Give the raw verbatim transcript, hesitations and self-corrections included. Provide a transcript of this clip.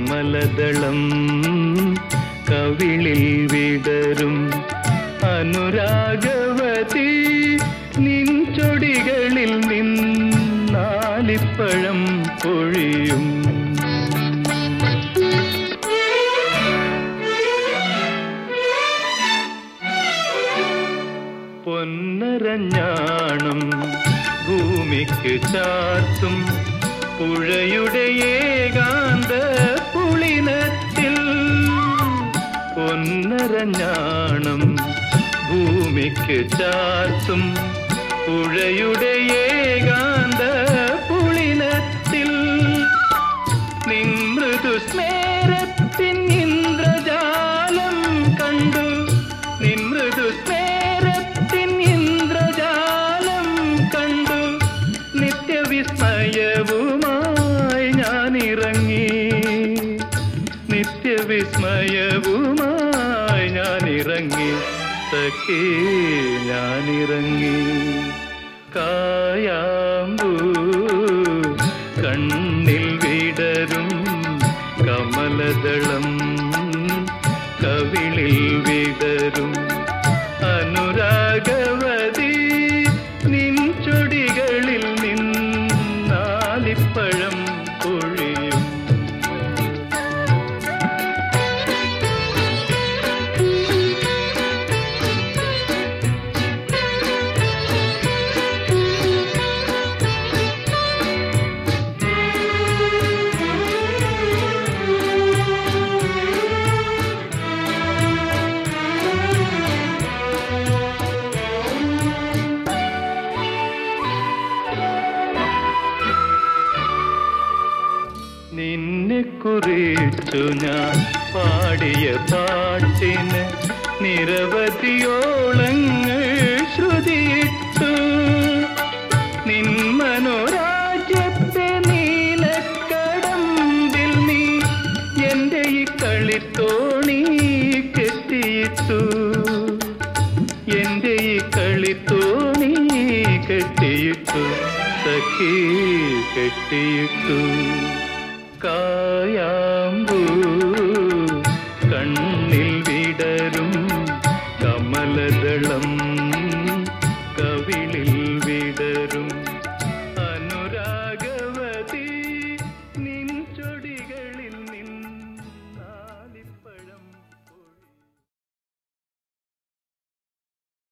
കമലദളം കവിളിൽ വിടരും അനുരാഗവതി നിൻ ചൊടികളിൽ നിന്നാലിപ്പഴം പൊഴിയും. പൊന്നരഞ്ഞാണം ഭൂമിക്ക് ചാർത്തും പുഴയുടെ ഏകാന്ത പുളിനത്തിൽ. പൊന്നരഞ്ഞാണം ഭൂമിക്ക് ചാർത്തും പുഴയുടെ ഏകാന്ത പുളിനത്തിൽ. നിൻ മൃദു സ്മേരത്തിൻ ഇന്ദ്രജാലം കണ്ടു. നിൻ മൃദു സ്മേരത്തിൻ ഇന്ദ്രജാലം കണ്ടു. നിത്യവിസ്മയവുമായി ഞാനിറങ്ങി. നിത്യവിസ്മയവുമായി ഞാനിറങ്ങി. സഖി ഞാനിറങ്ങി. കായാമ്പൂ കണ്ണിൽ വിടരും കമലദളം കവിളിൽ വിടരും അനുരാഗവതി നിൻ ചൊടികളിൽ നിന്നാലിപ്പഴം പൊഴിയും. നിന്നെ കുറിച്ചു ഞാൻ പാടിയ പാട്ടിന് നിരവധിയോളങ്ങൾ ശ്രുതിയിട്ടു. നിൻ മനോരാജ്യത്തെ നീലക്കടമ്പിൽ നീ എൻ്റെ ഈ കളിത്തോണി കെട്ടിയിട്ടു. എൻ്റെ ഈ കളിത്തോണി കെട്ടിയിട്ടു. സഖി കെട്ടിയിട്ടു. കായാമ്പൂ കണ്ണിൽ വിടരും കമലദളം കവിളിൽ വിടരും